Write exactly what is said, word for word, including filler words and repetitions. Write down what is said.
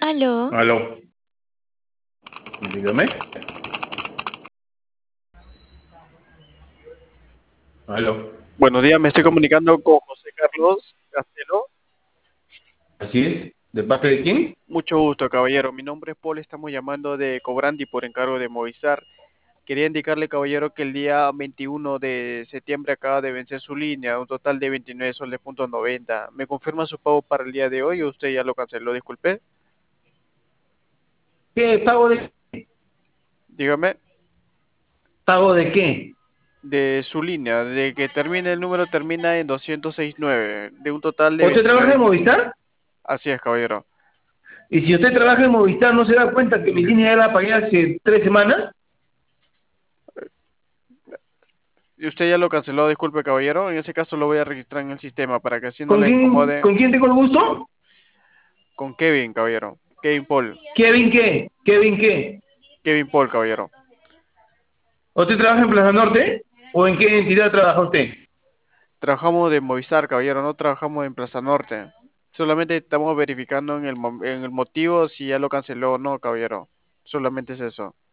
Aló, Aló, dígame. Aló. Buenos días, me estoy comunicando con José Carlos Castelo. Así es. ¿De parte de quién? Mucho gusto, caballero. Mi nombre es Paul, estamos llamando de Cobrandi por encargo de Movistar. Quería indicarle, caballero, que el día veintiuno de septiembre acaba de vencer su línea, un total de veintinueve soles punto noventa. ¿Me confirma su pago para el día de hoy o usted ya lo canceló? Disculpe. ¿Qué? ¿Pago de Dígame, pago de qué? de su línea, de que termine el número, termina en doscientos sesenta y nueve, de un total de ¿Usted trabaja en veintinueve. Movistar? Así es, caballero. Y si usted trabaja en Movistar, ¿no se da cuenta que mi línea ya la pagué hace tres semanas? ¿Y usted ya lo canceló? Disculpe, caballero. En ese caso lo voy a registrar en el sistema para que así no ¿Con le quién, incomode. con quién tengo el gusto? Con Kevin, caballero. Kevin Paul. ¿Kevin qué? ¿Kevin qué? Kevin Paul, caballero. ¿Usted trabaja en Plaza Norte? ¿O en qué entidad trabaja usted? Trabajamos de Movistar, caballero. No trabajamos en Plaza Norte. Solamente estamos verificando en el, mo- en el motivo si ya lo canceló o no, caballero. Solamente es eso.